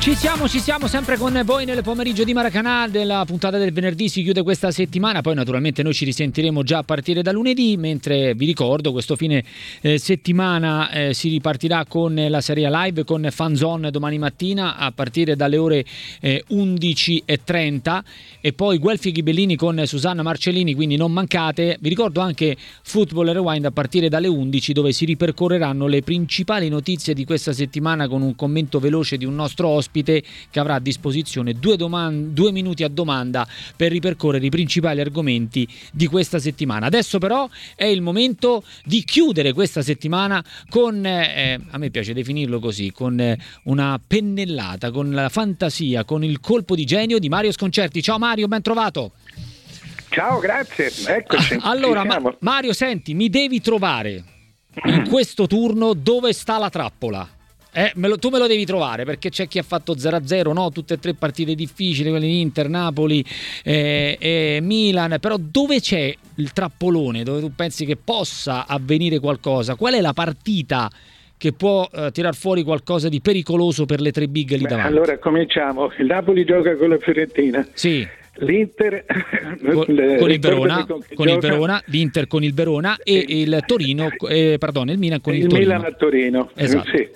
Ci siamo sempre con voi nel pomeriggio di Maracanã. Della puntata del venerdì si chiude questa settimana, poi naturalmente noi ci risentiremo già a partire da lunedì, mentre vi ricordo questo fine settimana si ripartirà con la serie live con Fanzone domani mattina a partire dalle ore 11:30 e poi Guelfi Ghibellini con Susanna Marcellini, quindi non mancate. Vi ricordo anche Football Rewind a partire dalle 11, dove si ripercorreranno le principali notizie di questa settimana con un commento veloce di un nostro ospite che avrà a disposizione 2 minuti a domanda per ripercorrere i principali argomenti di questa settimana. Adesso però è il momento di chiudere questa settimana con, a me piace definirlo così, con una pennellata, con la fantasia, con il colpo di genio di Mario Sconcerti. Ciao Mario, ben trovato. Ciao, grazie, eccoci. Allora Mario, senti, mi devi trovare in questo turno dove sta la trappola. Tu me lo devi trovare, perché c'è chi ha fatto 0-0, no? Tutte e tre partite difficili, quelle di Inter, Napoli e Milan, però dove c'è il trappolone, dove tu pensi che possa avvenire qualcosa? Qual è la partita che può tirar fuori qualcosa di pericoloso per le tre big lì davanti? Allora cominciamo, il Napoli gioca con la Fiorentina. Sì. L'Inter con il Verona, l'Inter con il Verona e il Torino, il Milan con il Torino. Il Milan a Torino, esatto. Sì.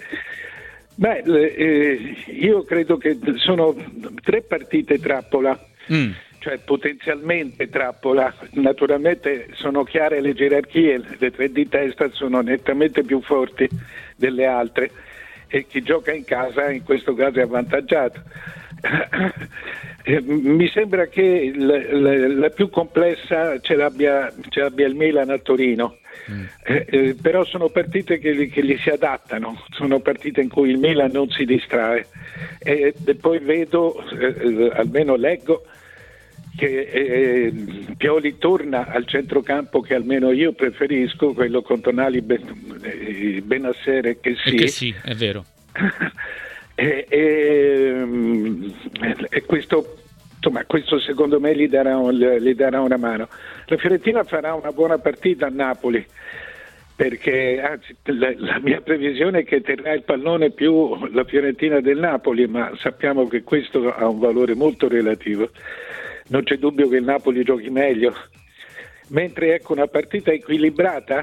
Io credo che sono 3 partite trappola, cioè potenzialmente trappola. Naturalmente sono chiare le gerarchie, le 3 di testa sono nettamente più forti delle altre e chi gioca in casa in questo caso è avvantaggiato. Mi sembra che la più complessa ce l'abbia il Milan a Torino. Però sono partite che gli si adattano, sono partite in cui il Milan non si distrae e poi vedo, almeno leggo, che Pioli torna al centrocampo che almeno io preferisco, quello con Tonali, Benasser e che sì, è vero. E questo, insomma, questo secondo me gli darà una mano. La Fiorentina farà una buona partita a Napoli, perché anzi, la mia previsione è che terrà il pallone più la Fiorentina del Napoli, ma sappiamo che questo ha un valore molto relativo. Non c'è dubbio che il Napoli giochi meglio, mentre ecco una partita equilibrata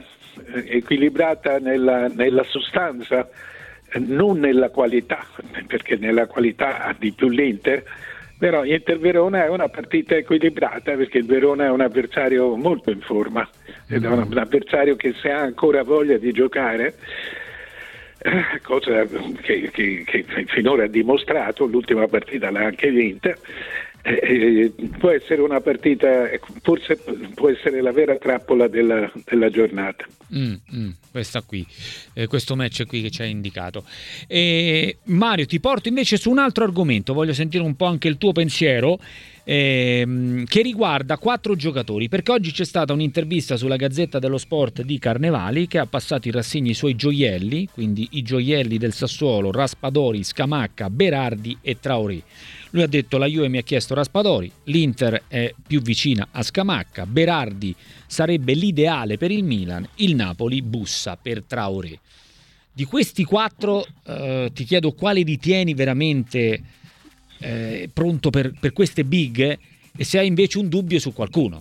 nella sostanza, non nella qualità, perché nella qualità ha di più l'Inter. Però Inter-Verona è una partita equilibrata, perché il Verona è un avversario molto in forma, è un avversario che se ha ancora voglia di giocare, cosa che finora ha dimostrato, l'ultima partita l'ha anche vinta, può essere una partita, forse può essere la vera trappola della giornata. Questa qui, questo match qui che ci hai indicato. Mario, ti porto invece su un altro argomento, voglio sentire un po' anche il tuo pensiero, che riguarda 4 giocatori, perché oggi c'è stata un'intervista sulla Gazzetta dello Sport di Carnevali, che ha passato in rassegna i suoi gioielli, quindi i gioielli del Sassuolo: Raspadori, Scamacca, Berardi e Traoré. Lui ha detto: la Juve mi ha chiesto Raspadori, l'Inter è più vicina a Scamacca, Berardi sarebbe l'ideale per il Milan, il Napoli bussa per Traoré. Di questi 4 ti chiedo quale ritieni veramente pronto per queste big, e se hai invece un dubbio su qualcuno.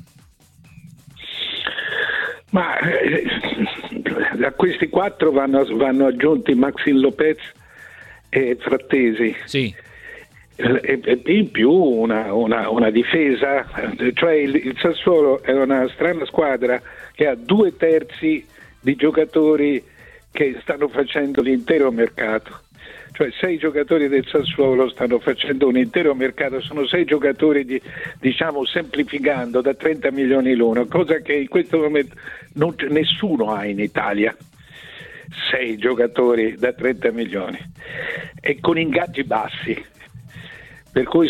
Ma a questi 4 vanno aggiunti Maxim Lopez e Frattesi. Sì. E in più una difesa, cioè il Sassuolo è una strana squadra che ha 2/3 di giocatori che stanno facendo l'intero mercato, cioè 6 giocatori del Sassuolo stanno facendo un intero mercato, sono 6 giocatori diciamo semplificando da 30 milioni l'uno, cosa che in questo momento nessuno ha in Italia. 6 giocatori da 30 milioni e con ingaggi bassi. Per cui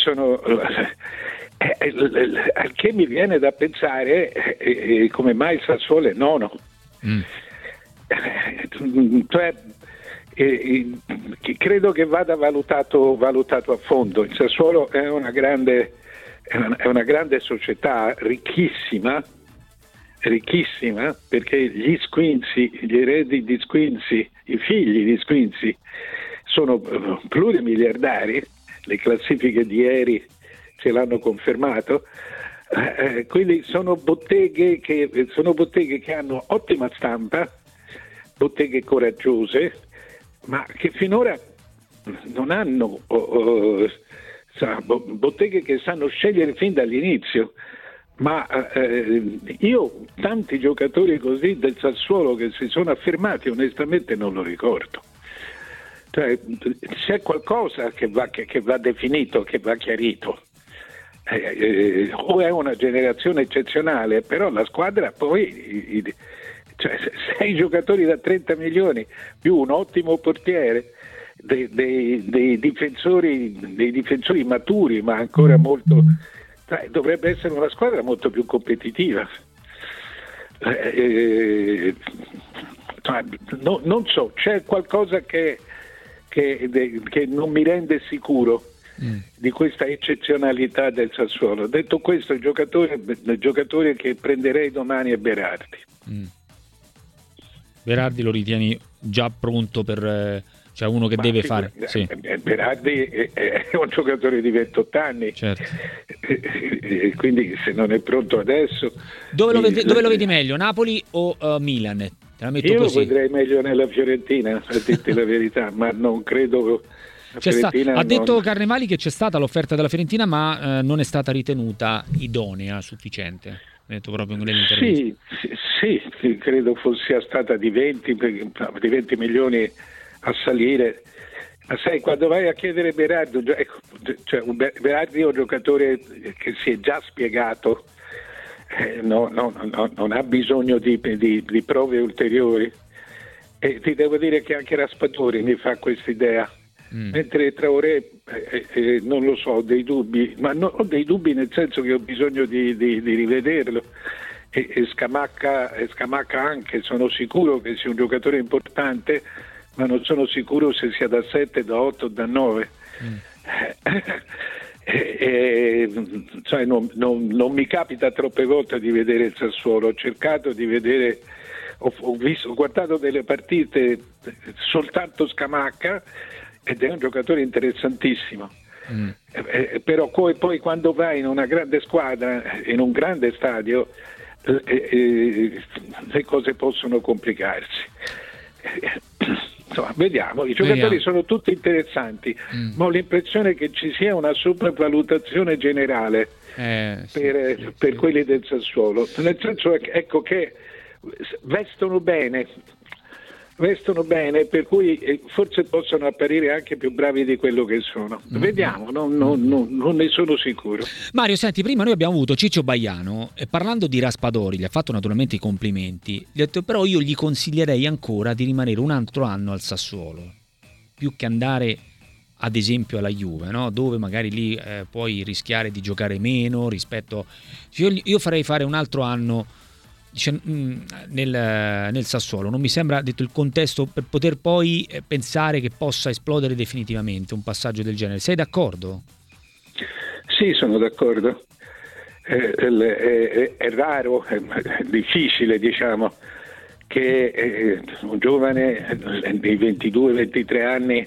al che mi viene da pensare come mai il Sassuolo è nono. Cioè, credo che vada valutato a fondo. Il Sassuolo è una grande società, ricchissima, perché gli Squinzi, gli eredi di Squinzi, i figli di Squinzi sono plurimiliardari. le classifiche di ieri ce l'hanno confermato. Quindi sono botteghe che hanno ottima stampa, botteghe coraggiose, ma che finora non hanno botteghe che sanno scegliere fin dall'inizio. Ma io tanti giocatori così del Sassuolo che si sono affermati onestamente non lo ricordo. Cioè, c'è qualcosa che va definito, che va chiarito. O è una generazione eccezionale, però la squadra poi, cioè, 6 giocatori da 30 milioni più un ottimo portiere, dei difensori maturi, ma ancora molto, dovrebbe essere una squadra molto più competitiva. Non so, c'è qualcosa che non mi rende sicuro di questa eccezionalità del Sassuolo. Detto questo, il giocatore che prenderei domani è Berardi. Berardi lo ritieni già pronto per, cioè uno che deve fare? Sì. Berardi è un giocatore di 28 anni, certo. Quindi se non è pronto adesso... Dove lo vedi meglio, Napoli o Milan? Te la metto io così. Lo vedrei meglio nella Fiorentina, a dirti la verità, ma non credo... Ha detto Carnevali che c'è stata l'offerta della Fiorentina, ma non è stata ritenuta idonea, sufficiente. Ha detto proprio nell'intervista. Sì, credo sia stata di 20 milioni a salire. Ma sai, quando vai a chiedere Berardi, Berardi è un giocatore che si è già spiegato, non ha bisogno di prove ulteriori, e ti devo dire che anche Raspadori mi fa questa idea. Mentre Traoré non lo so, ho dei dubbi, ma ho dei dubbi nel senso che ho bisogno di rivederlo, e Scamacca anche, sono sicuro che sia un giocatore importante, ma non sono sicuro se sia da 7, da 8, da 9. Cioè non mi capita troppe volte di vedere il Sassuolo, ho cercato di vedere, ho guardato delle partite soltanto Scamacca, ed è un giocatore interessantissimo. Però poi quando vai in una grande squadra, in un grande stadio, le cose possono complicarsi. Insomma, vediamo, i giocatori sono tutti interessanti, ma ho l'impressione che ci sia una sopravvalutazione generale per quelli del Sassuolo, nel senso che vestono bene, per cui forse possono apparire anche più bravi di quello che sono. Vediamo, non ne sono sicuro. Mario, senti, prima noi abbiamo avuto Ciccio Baiano, e parlando di Raspadori, gli ha fatto naturalmente i complimenti, gli ha detto però io gli consiglierei ancora di rimanere un altro anno al Sassuolo, più che andare ad esempio alla Juve, no? Dove magari lì puoi rischiare di giocare meno rispetto... Io farei fare un altro anno nel Sassuolo, non mi sembra, detto il contesto, per poter poi pensare che possa esplodere definitivamente un passaggio del genere. Sei d'accordo? Sì, sono d'accordo. È raro, è difficile, diciamo, che un giovane dei 22-23 anni,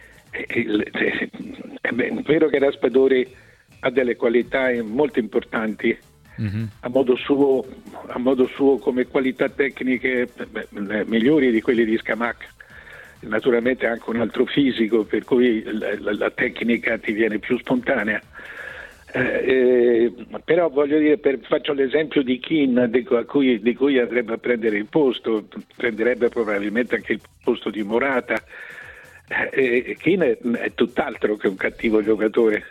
è vero che Raspadori ha delle qualità molto importanti, a modo suo come qualità tecniche migliori di quelli di Scamacca, naturalmente anche un altro fisico, per cui la tecnica ti viene più spontanea, però voglio dire, faccio l'esempio di Kean, di cui andrebbe a prendere il posto, prenderebbe probabilmente anche il posto di Morata. Kean è tutt'altro che un cattivo giocatore,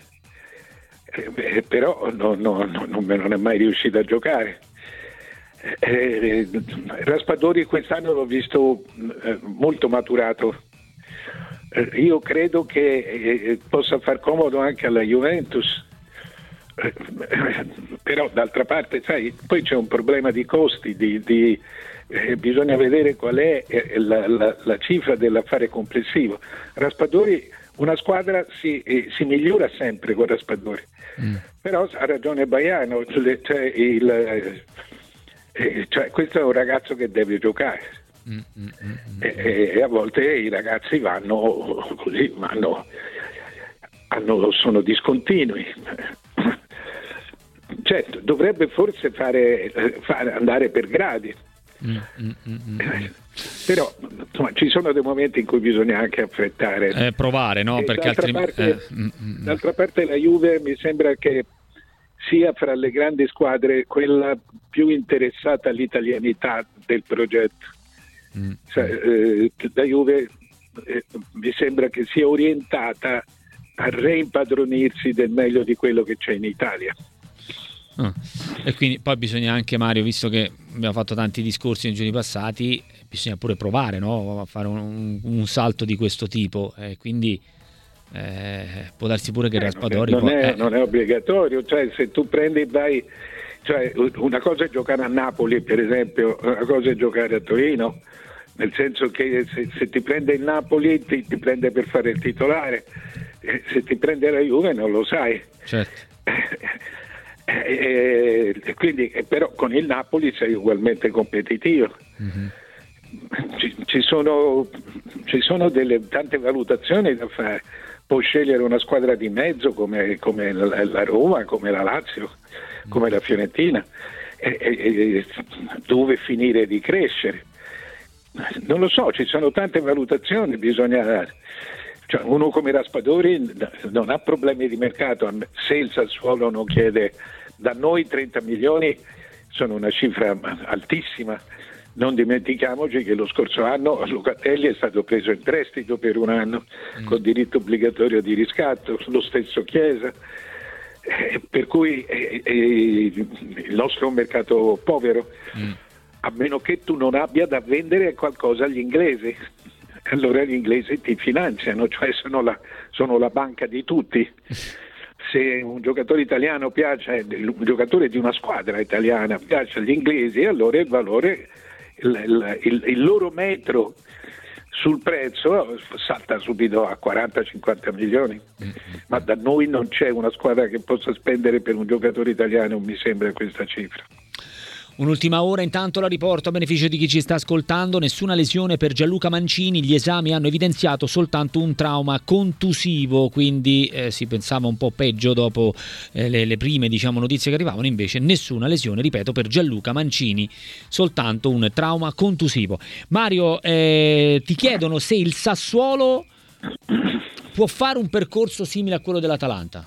però non è mai riuscito a giocare. Raspadori quest'anno l'ho visto molto maturato. Io credo che possa far comodo anche alla Juventus, però d'altra parte, sai, poi c'è un problema di costi, bisogna vedere qual è la cifra dell'affare complessivo. Raspadori, una squadra si migliora sempre con Raspadori, però ha ragione Baiano, cioè questo è un ragazzo che deve giocare, e a volte i ragazzi vanno sono discontinui. Certo, dovrebbe forse fare andare per gradi. Però insomma, ci sono dei momenti in cui bisogna anche affrettare, provare, no? Perché d'altra parte la Juve mi sembra che sia fra le grandi squadre quella più interessata all'italianità del progetto. La Juve mi sembra che sia orientata a reimpadronirsi del meglio di quello che c'è in Italia. E quindi poi bisogna anche, Mario, visto che abbiamo fatto tanti discorsi nei giorni passati, bisogna pure provare, no? A fare un salto di questo tipo, quindi può darsi pure che Raspadori non è obbligatorio, cioè se tu prendi una cosa è giocare a Napoli, per esempio, una cosa è giocare a Torino, nel senso che se ti prende il Napoli ti prende per fare il titolare, se ti prende la Juve non lo sai. Certo. Quindi però con il Napoli sei ugualmente competitivo. Ci sono tante valutazioni da fare. Puoi scegliere una squadra di mezzo come la Roma, come la Lazio, come la Fiorentina, dove finire di crescere. Non lo so, ci sono tante valutazioni, cioè, uno come Raspadori non ha problemi di mercato. Se il Sassuolo non chiede, da noi 30 milioni sono una cifra altissima. Non dimentichiamoci che lo scorso anno Locatelli è stato preso in prestito per un anno con diritto obbligatorio di riscatto, lo stesso Chiesa, per cui il nostro è un mercato povero, a meno che tu non abbia da vendere qualcosa agli inglesi. Allora gli inglesi ti finanziano, cioè sono la banca di tutti. Se un giocatore italiano piace, un giocatore di una squadra italiana piace agli inglesi, allora il valore, il loro metro sul prezzo salta subito a 40-50 milioni. Ma da noi non c'è una squadra che possa spendere per un giocatore italiano, mi sembra, questa cifra. Un'ultima ora, intanto la riporto a beneficio di chi ci sta ascoltando. Nessuna lesione per Gianluca Mancini, gli esami hanno evidenziato soltanto un trauma contusivo, quindi si pensava un po' peggio dopo le prime notizie che arrivavano, invece nessuna lesione, ripeto, per Gianluca Mancini, soltanto un trauma contusivo. Mario, ti chiedono se il Sassuolo può fare un percorso simile a quello dell'Atalanta.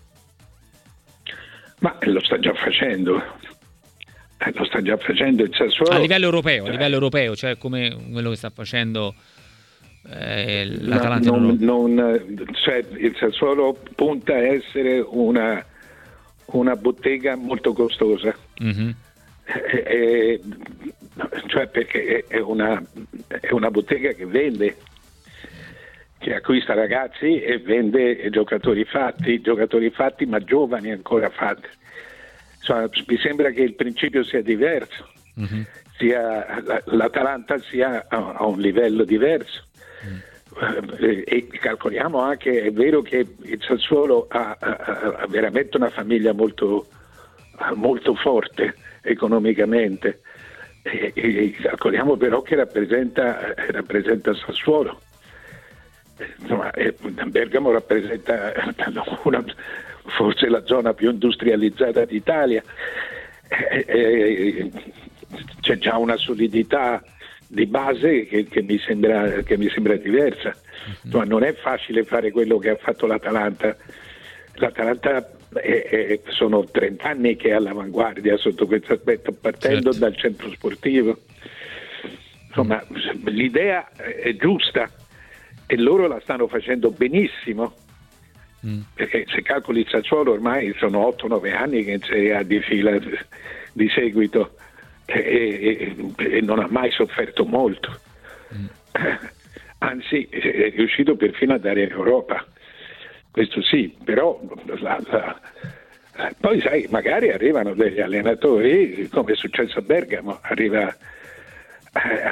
Ma lo sta già facendo. Lo sta già facendo il Sassuolo a livello europeo, cioè come quello che sta facendo l'Atalanta. Cioè il Sassuolo punta a essere una bottega molto costosa, cioè perché è una bottega che vende, che acquista ragazzi e vende giocatori fatti ma giovani ancora fatti. Mi sembra che il principio sia diverso, l'Atalanta sia a un livello diverso, e calcoliamo anche, è vero che il Sassuolo ha veramente una famiglia molto, molto forte economicamente, e calcoliamo però che rappresenta Sassuolo. Insomma, Bergamo rappresenta forse la zona più industrializzata d'Italia, c'è già una solidità di base che mi sembra diversa. Insomma, non è facile fare quello che ha fatto l'Atalanta. L'Atalanta sono 30 anni che è all'avanguardia sotto questo aspetto, partendo dal centro sportivo. Insomma, l'idea è giusta e loro la stanno facendo benissimo. Perché se calcoli il Sassuolo ormai sono 8-9 anni che in Serie A di fila di seguito e non ha mai sofferto molto, anzi è riuscito perfino ad andare in Europa, questo sì, però poi sai, magari arrivano degli allenatori come è successo a Bergamo, arriva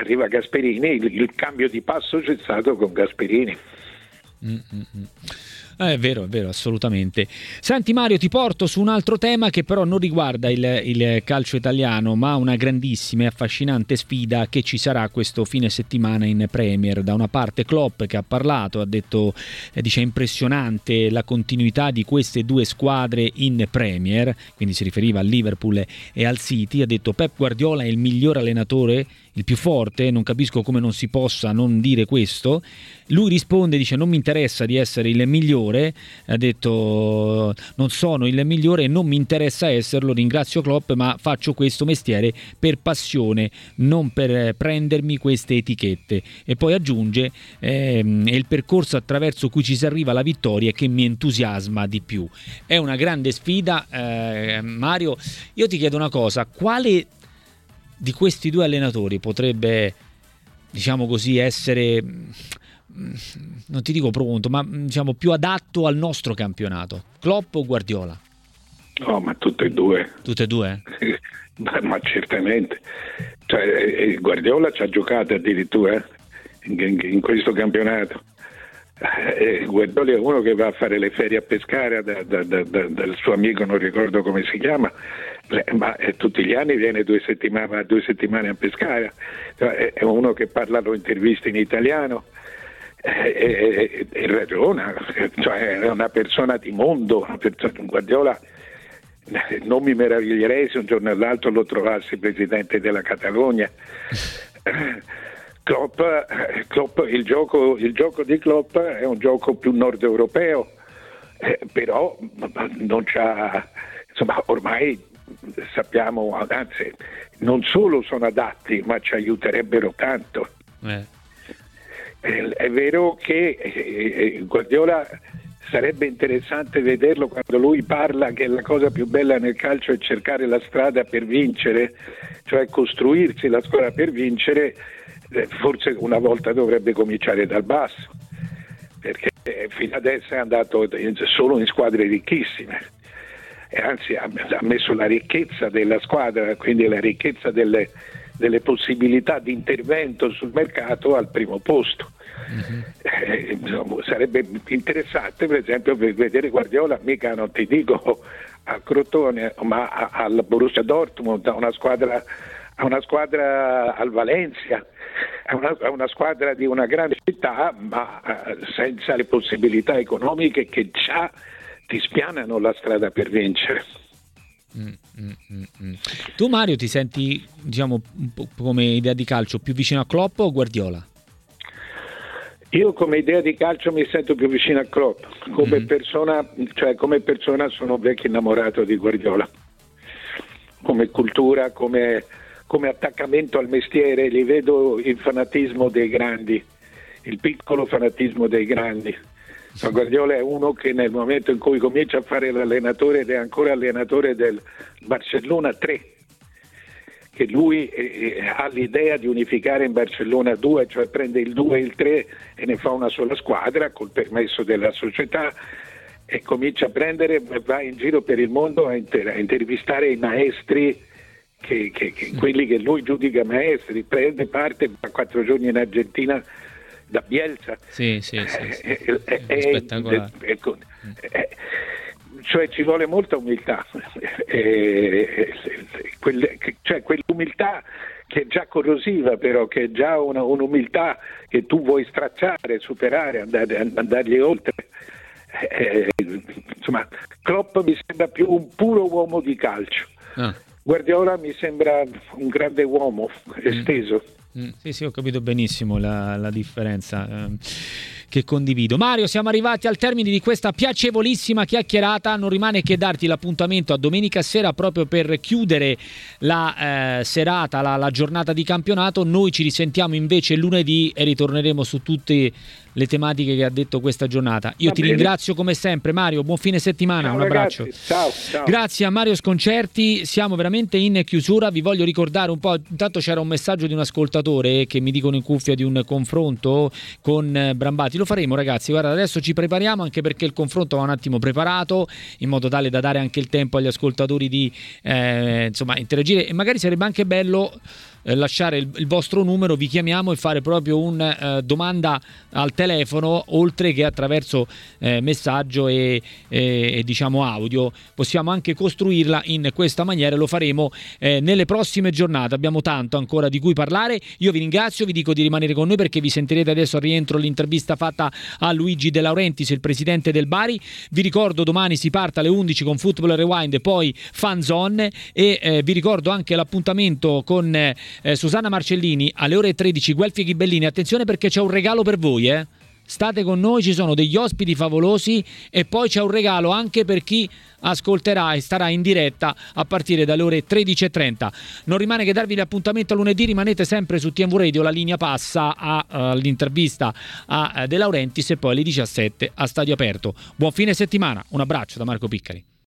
Gasperini, il cambio di passo c'è stato con Gasperini. È vero, assolutamente. Senti Mario, ti porto su un altro tema che però non riguarda il calcio italiano, ma una grandissima e affascinante sfida che ci sarà questo fine settimana in Premier. Da una parte Klopp, che ha parlato, ha detto, dice impressionante la continuità di queste due squadre in Premier, quindi si riferiva al Liverpool e al City. Ha detto Pep Guardiola è il miglior allenatore, il più forte, non capisco come non si possa non dire questo. Lui risponde, dice non mi interessa di essere il migliore, ha detto non sono il migliore e non mi interessa esserlo, ringrazio Klopp, ma faccio questo mestiere per passione, non per prendermi queste etichette. E poi aggiunge è il percorso attraverso cui ci si arriva alla vittoria che mi entusiasma di più. È una grande sfida. Mario, io ti chiedo una cosa, quale di questi due allenatori potrebbe, diciamo così, essere, non ti dico pronto, ma diciamo più adatto al nostro campionato? Klopp o Guardiola? No, ma tutte e due. Tutte e due? ma certamente. Cioè, Guardiola ci ha giocato addirittura in questo campionato. Guardiola è uno che va a fare le ferie a Pescara dal suo amico, non ricordo come si chiama, ma tutti gli anni viene 2 settimane a Pescara. È uno che parla, lo intervista in italiano e ragiona, cioè è una persona di mondo. Guardiola, non mi meraviglierei se un giorno o l'altro lo trovassi presidente della Catalogna. Klopp, il gioco di Klopp è un gioco più nord europeo, però non c'ha, insomma, ormai sappiamo, anzi non solo sono adatti, ma ci aiuterebbero tanto. È vero che Guardiola, sarebbe interessante vederlo quando lui parla che la cosa più bella nel calcio è cercare la strada per vincere, cioè costruirsi la squadra per vincere. Forse una volta dovrebbe cominciare dal basso, perché fino adesso è andato solo in squadre ricchissime, e anzi ha messo la ricchezza della squadra, quindi la ricchezza delle possibilità di intervento sul mercato al primo posto. Sarebbe interessante per esempio vedere Guardiola, mica non ti dico a Crotone, ma al Borussia Dortmund, a una squadra al Valencia, a una squadra di una grande città, ma senza le possibilità economiche che già ti spianano la strada per vincere. Tu Mario ti senti, diciamo, un po' come idea di calcio più vicino a Klopp o Guardiola? Io come idea di calcio mi sento più vicino a Klopp, come persona sono un vecchio innamorato di Guardiola, come cultura, come attaccamento al mestiere, li vedo il fanatismo dei grandi, il piccolo fanatismo dei grandi. Ma Guardiola è uno che nel momento in cui comincia a fare l'allenatore, ed è ancora allenatore del Barcellona 3, che lui ha l'idea di unificare in Barcellona 2, cioè prende il 2 e il 3 e ne fa una sola squadra col permesso della società, e comincia a va in giro per il mondo a intervistare i maestri, quelli che lui giudica maestri, prende parte a 4 giorni in Argentina da Bielsa. Sì. Spettacolare. Cioè ci vuole molta umiltà, cioè quell'umiltà che è già corrosiva, però che è già un'umiltà che tu vuoi stracciare, superare, andargli oltre. Insomma, Klopp mi sembra più un puro uomo di calcio. Guardiola mi sembra un grande uomo esteso. Sì, ho capito benissimo la differenza che condivido. Mario, siamo arrivati al termine di questa piacevolissima chiacchierata. Non rimane che darti l'appuntamento a domenica sera proprio per chiudere la serata, la giornata di campionato. Noi ci risentiamo invece lunedì e ritorneremo su tutte le tematiche che ha detto questa giornata. Io ti ringrazio come sempre Mario, buon fine settimana. Ciao, un abbraccio. Ragazzi. Ciao. Grazie a Mario Sconcerti, siamo veramente in chiusura. Vi voglio ricordare un po', intanto c'era un messaggio di un ascoltatore che mi dicono in cuffia di un confronto con Brambati. Lo faremo ragazzi, guarda, adesso ci prepariamo, anche perché il confronto va un attimo preparato in modo tale da dare anche il tempo agli ascoltatori di interagire, e magari sarebbe anche bello lasciare il vostro numero, vi chiamiamo e fare proprio un domanda al telefono, oltre che attraverso messaggio e diciamo audio. Possiamo anche costruirla in questa maniera, lo faremo nelle prossime giornate. Abbiamo tanto ancora di cui parlare. Io vi ringrazio, vi dico di rimanere con noi perché vi sentirete adesso al rientro l'intervista fatta a Luigi De Laurentiis, il presidente del Bari. Vi ricordo domani si parte alle 11 con Football Rewind, poi Fan Zone, e vi ricordo anche l'appuntamento con Susanna Marcellini alle ore 13, Guelfi e Ghibellini. Attenzione perché c'è un regalo per voi, state con noi, ci sono degli ospiti favolosi e poi c'è un regalo anche per chi ascolterà e starà in diretta a partire dalle ore 13:30. Non rimane che darvi l'appuntamento a lunedì, rimanete sempre su TMV Radio, la linea passa all'intervista a De Laurentiis e poi alle 17 a Stadio Aperto. Buon fine settimana, un abbraccio da Marco Piccari.